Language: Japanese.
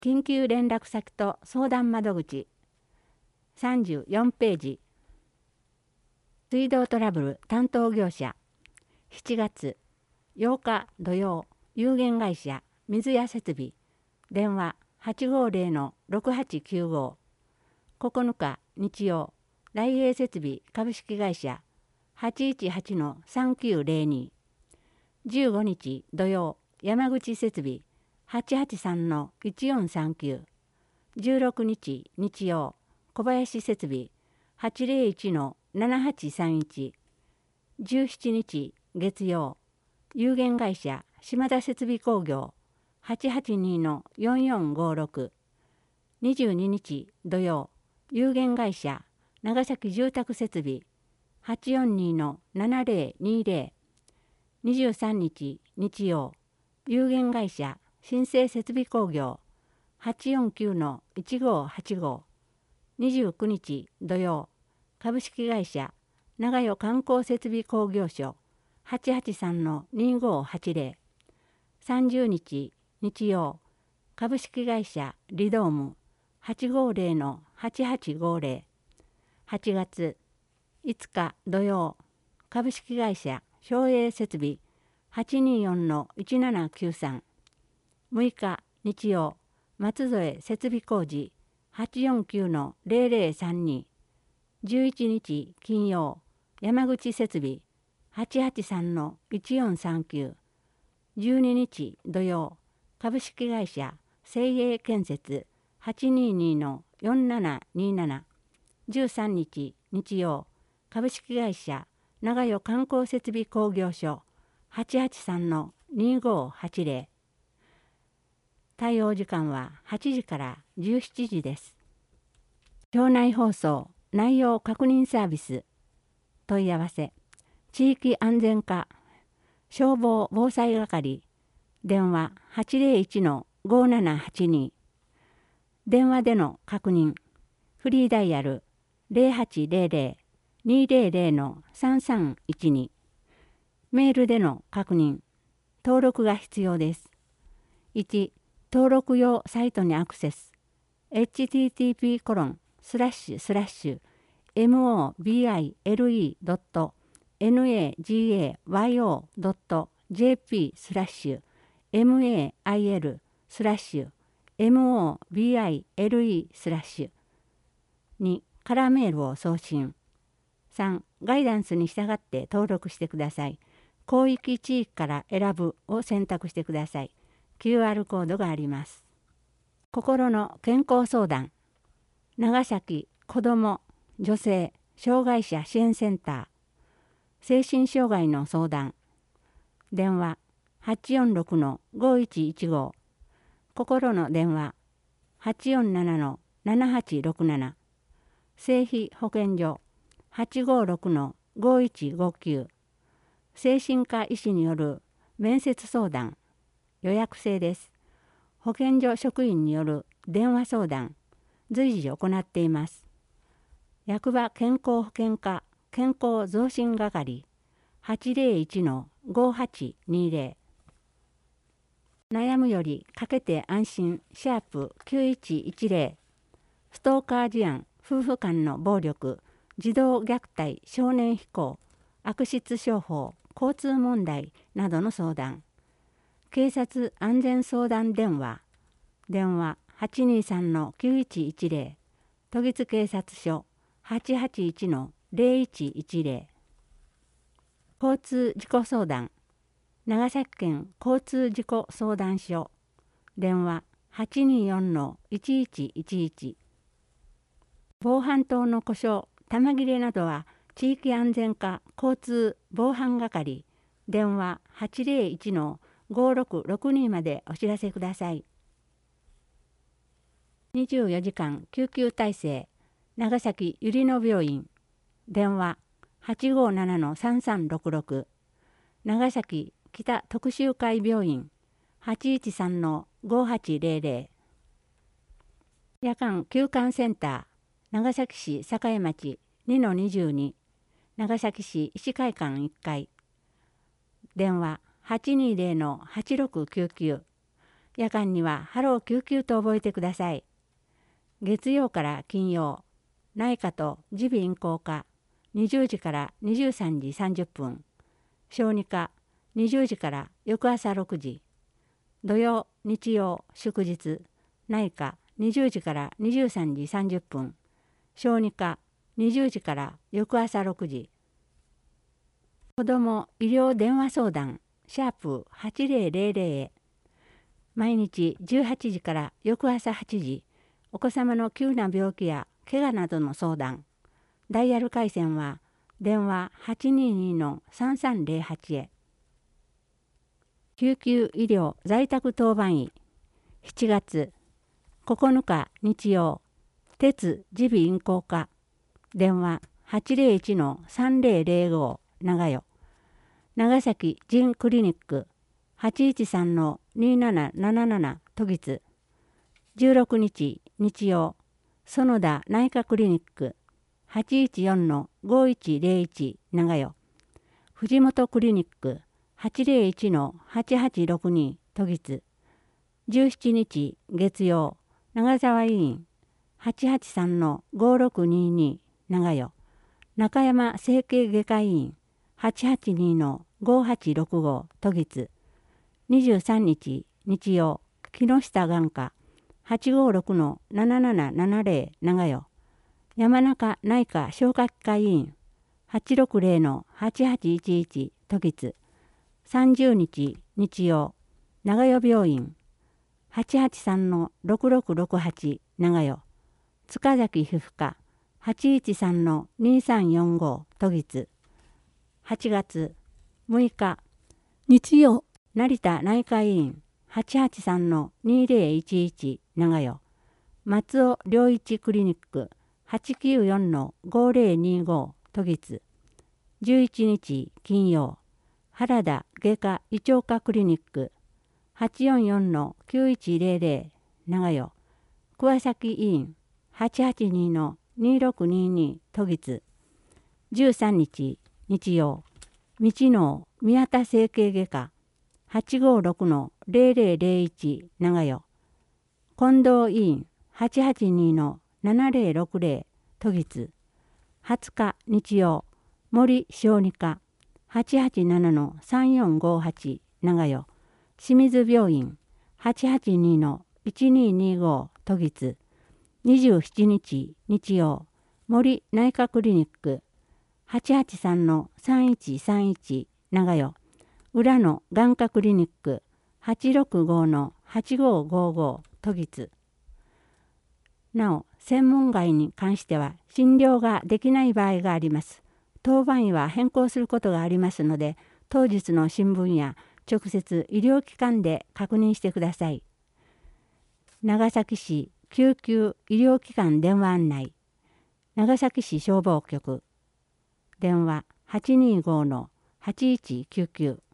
緊急連絡先と相談窓口34ページ。水道トラブル担当業者7月8日土曜有限会社水や設備電話850-6895 9日日曜大英設備株式会社818-3902 15日土曜山口設備883-1439 16日日曜小林設備801-7831 17日月曜有限会社島田設備工業882-4456 22日土曜有限会社長崎住宅設備842-7020 23日日曜有限会社新生設備工業849-1585 29日土曜株式会社長与観光設備工業所883-2580 30日日曜株式会社リドーム850-8850 8月5日土曜株式会社省営設備824-1793 6日日曜松添設備工事849-0032 11日金曜山口設備883-1439 12日土曜株式会社西英建設822-4727 13日日曜株式会社長与観光設備工業所883-2580対応時間は8時から17時です。町内放送内容確認サービス問い合わせ地域安全課消防防災係電話801-5782電話での確認フリーダイヤル0800-200-3312メールでの確認登録が必要です。1登録用サイトにアクセス http://mobile.nagayo.jp/mail/mobile/ にカラーメールを送信。3ガイダンスに従って登録してください。広域地域から選ぶを選択してください。QR コードがあります。心の健康相談長崎子ども女性障害者支援センター精神障害の相談電話846-5115心の電話847-7867精費保健所856-5159精神科医師による面接相談予約制です。保健所職員による電話相談随時行っています。役場健康保険課健康増進係801-5820悩むよりかけて安心#9110ストーカー事案夫婦間の暴力児童虐待少年非行悪質商法交通問題などの相談警察安全相談電話823-9110都立警察署881-0110交通事故相談長崎県交通事故相談所電話824-1111防犯灯の故障弾切れなどは地域安全課交通防犯係電話801-5662までお知らせください。24時間救急体制長崎ゆりの病院電話857-3366長崎北特集会病院813-5800夜間休館センター長崎市栄町2-22長崎市医師会館1階電話820-8699 夜間にはハロー救急と覚えてください。月曜から金曜、内科と耳鼻咽喉科、20時から23時30分、小児科、20時から翌朝6時、土曜、日曜、祝日、内科、20時から23時30分、小児科、20時から翌朝6時。子ども医療電話相談、#8000へ。毎日18時から翌朝8時、お子様の急な病気や怪我などの相談。ダイヤル回線は電話822-3308へ。救急医療在宅当番医。7月9日日曜、鉄耳鼻咽喉科。電話801-3005長与。長崎腎クリニック813-2777都立。16日日曜、園田内科クリニック814-5101長与。藤本クリニック801-8862都立。17日月曜、長沢医院883-5622長与。中山整形外科医院882-5865都立。23日日曜、木下眼科856-7770長与。山中内科消化器科医院860-8811都立。30日日曜、長与病院883-6668長与。塚崎皮膚科813-2345都立。8月6日日曜、成田内科医院883-2011長与。松尾良一クリニック894-5025都立。11日金曜、原田外科胃腸科クリニック844-9100長与。桑崎医院882-2622都立。13日日曜、道の宮田整形外科856-0001長与。近藤医院882-7060都立。20日日曜、森小児科887-3458長与。清水病院882-1225都立。27日日曜、森内科クリニック883-3131長与。浦野眼科クリニック865-8555都立。なお、専門外に関しては診療ができない場合があります。当番医は変更することがありますので、当日の新聞や直接医療機関で確認してください。長崎市救急医療機関電話案内。長崎市消防局。電話825-8199